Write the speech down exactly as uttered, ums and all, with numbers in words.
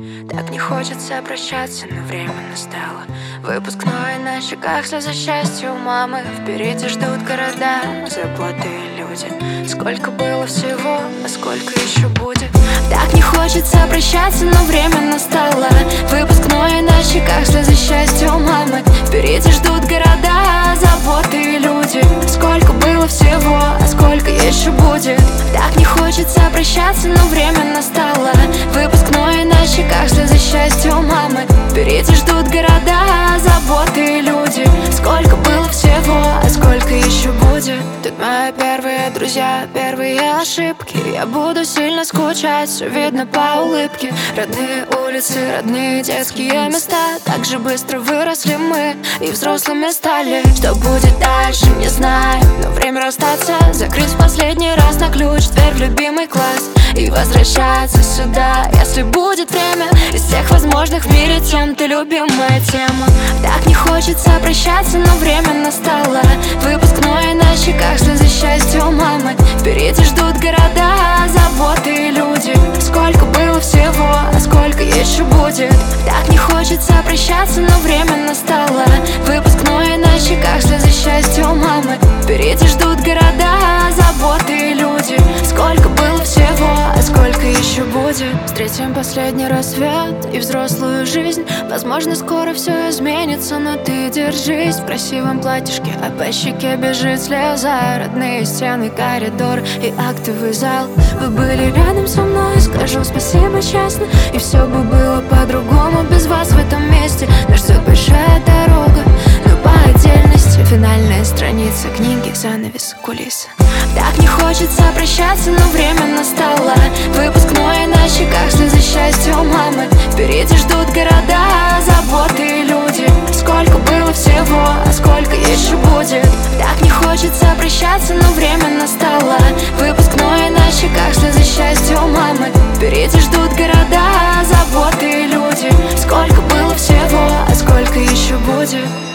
Так не хочется прощаться, но время настало. Выпускной на щеках, слезы счастья у мамы. Впереди ждут города, заботые люди. Сколько было всего, а сколько еще будет. Так не хочется прощаться, но время настало. Выпускной на щеках, слезы счастья у мамы. Впереди ждут города, заботые люди. Сколько было всего, а сколько еще будет. Так не хочется прощаться, но время настало. Выпускной на щеках, слезы счастья у мамы. Впереди ждут города, заботые люди. Сколько было всего, а сколько еще будет. Тут мои первые друзья, первые ошибки. Я буду сильно скучать, все видно по улыбке. Родные улицы, родные детские места. Так же быстро выросли мы и взрослыми стали. Что будет дальше, не знаю, но время расстаться. Закрыть в последний раз на ключ дверь в любимый класс и возвращаться сюда, если будет время. Из всех возможных в мире тем ты любимая тема. Так не хочется прощаться, но время настало. Выпускной на щеках, слезы счастья у мамы. Впереди ждут города, заботые люди. Сколько было всего, а сколько еще будет. Так не хочется прощаться, но время настало. Выпускной на щеках, слезы счастья у мамы. Впереди ждут города, заботые люди. Сколько было всего, а сколько еще будет. Встретим последний рассвет и взрослую жизнь. Возможно, скоро все изменится, но ты держись. В красивом платьишке, а по щеке бежит слеза. Родные стены, коридор и актовый зал. Вы были рядом со мной, скажу спасибо честно. И все бы было по-другому без вас в этом месте. Нас ждет большая дорога, но по отдельности. Финальная страница книги, занавес, кулисы. Так не хочется прощаться, но время настало. Выпускной на щеках, слезы счастья у мамы. Впереди ждут города, заботые люди. Сколько было всего, а сколько еще будет. Так не хочется прощаться, но время настало. Выпускной на щеках, слезы счастья у мамы. Впереди ждут города, заботые люди. Сколько было всего, а сколько еще будет.